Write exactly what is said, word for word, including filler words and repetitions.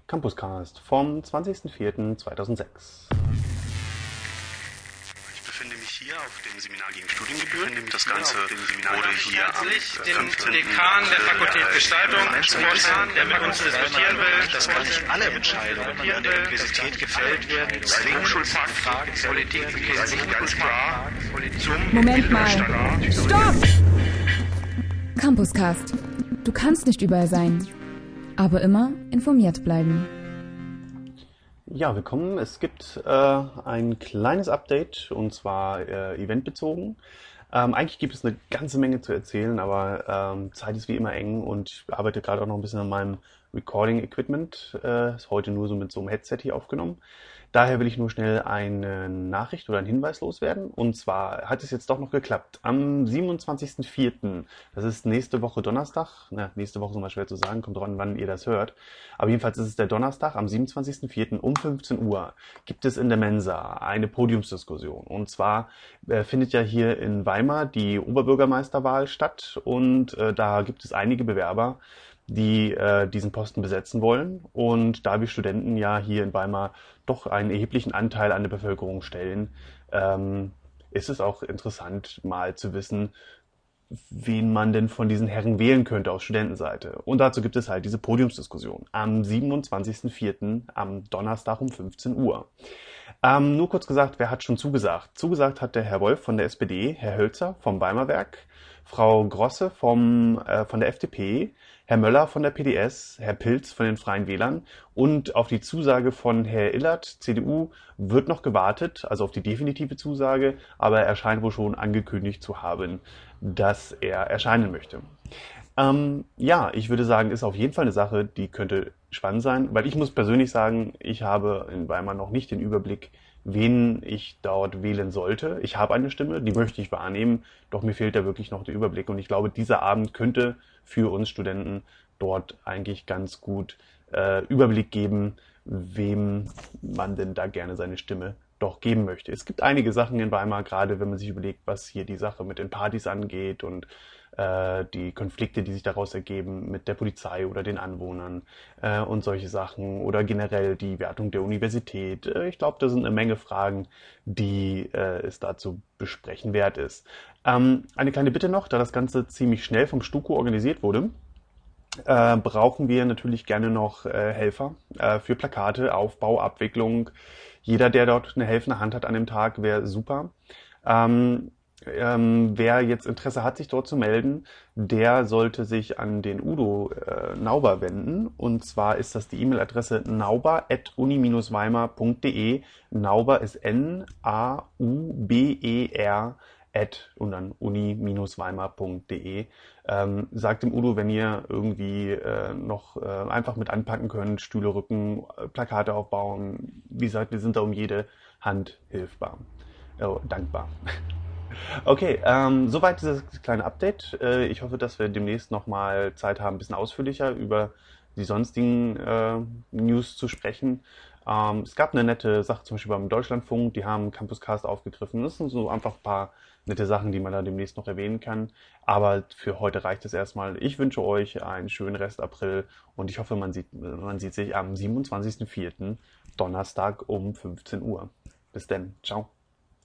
Campuscast vom zwanzigsten vierten zweitausendsechs. Ich befinde mich hier auf dem Seminar gegen Studiengebühren. Das Ganze wurde hier am den Dekan der Fakultät Gestaltung vorstellen, der mit uns diskutieren will, dass gar nicht alle Entscheidungen hier an der Universität gefällt werden. Das Hochschulfach, Politik, ist nicht ganz klar. Moment mal. Stopp! Campuscast. Du kannst nicht überall sein, aber immer informiert bleiben. Ja, willkommen. Es gibt äh, ein kleines Update, und zwar äh, eventbezogen. Ähm, eigentlich gibt es eine ganze Menge zu erzählen, aber ähm, Zeit ist wie immer eng und ich arbeite gerade auch noch ein bisschen an meinem Recording-Equipment. Äh, ist heute nur so mit so einem Headset hier aufgenommen. Daher will ich nur schnell eine Nachricht oder einen Hinweis loswerden. Und zwar hat es jetzt doch noch geklappt. Am siebenundzwanzigsten vierten, das ist nächste Woche Donnerstag, na, nächste Woche ist immer schwer zu sagen, kommt drauf an, wann ihr das hört. Aber jedenfalls ist es der Donnerstag, am siebenundzwanzigsten vierten um fünfzehn Uhr gibt es in der Mensa eine Podiumsdiskussion. Und zwar äh, findet ja hier in Weimar die Oberbürgermeisterwahl statt und äh, da gibt es einige Bewerber, die äh, diesen Posten besetzen wollen. Und da wir Studenten ja hier in Weimar doch einen erheblichen Anteil an der Bevölkerung stellen, ähm, ist es auch interessant, mal zu wissen, wen man denn von diesen Herren wählen könnte aus Studentenseite. Und dazu gibt es halt diese Podiumsdiskussion am siebenundzwanzigsten vierten am Donnerstag um fünfzehn Uhr. Ähm, nur kurz gesagt, wer hat schon zugesagt? Zugesagt hat der Herr Wolf von der S P D, Herr Hölzer vom Weimar Werk, Frau Grosse vom, äh, von der F D P, Herr Möller von der P D S, Herr Pilz von den Freien Wählern und auf die Zusage von Herr Illert, C D U, wird noch gewartet, also auf die definitive Zusage, aber er scheint wohl schon angekündigt zu haben, dass er erscheinen möchte. Ähm, ja, ich würde sagen, ist auf jeden Fall eine Sache, die könnte spannend sein, weil ich muss persönlich sagen, ich habe in Weimar noch nicht den Überblick, wen ich dort wählen sollte. Ich habe eine Stimme, die möchte ich wahrnehmen, doch mir fehlt da wirklich noch der Überblick und ich glaube, dieser Abend könnte für uns Studenten dort eigentlich ganz gut äh, Überblick geben, wem man denn da gerne seine Stimme doch geben möchte. Es gibt einige Sachen in Weimar, gerade wenn man sich überlegt, was hier die Sache mit den Partys angeht und äh, die Konflikte, die sich daraus ergeben mit der Polizei oder den Anwohnern äh, und solche Sachen oder generell die Wertung der Universität. Äh, ich glaube, da sind eine Menge Fragen, die äh, es da zu besprechen wert ist. Ähm, eine kleine Bitte noch, da das Ganze ziemlich schnell vom STUKO organisiert wurde, äh, brauchen wir natürlich gerne noch äh, Helfer äh, für Plakate, Aufbau, Abwicklung. Jeder, der dort eine helfende Hand hat an dem Tag, wäre super. Ähm, ähm, wer jetzt Interesse hat, sich dort zu melden, der sollte sich an den Udo äh, Nauber wenden. Und zwar ist das die E-Mail-Adresse nauber at uni dash weimar punkt de. Nauber ist N A U B E R at und dann uni dash weimar punkt de. Ähm, sagt dem Udo, wenn ihr irgendwie äh, noch äh, einfach mit anpacken könnt, Stühle rücken, äh, Plakate aufbauen. Wie gesagt, wir sind da um jede Hand hilfbar, äh, dankbar. Okay, ähm, soweit dieses kleine Update. Äh, ich hoffe, dass wir demnächst nochmal Zeit haben, ein bisschen ausführlicher über die sonstigen äh, News zu sprechen. Ähm, es gab eine nette Sache, zum Beispiel beim Deutschlandfunk, die haben Campuscast aufgegriffen. Das sind so einfach ein paar nette Sachen, die man da demnächst noch erwähnen kann. Aber für heute reicht es erstmal. Ich wünsche euch einen schönen Rest April und ich hoffe, man sieht, man sieht sich am siebenundzwanzigsten vierten Donnerstag um fünfzehn Uhr. Bis dann. Ciao.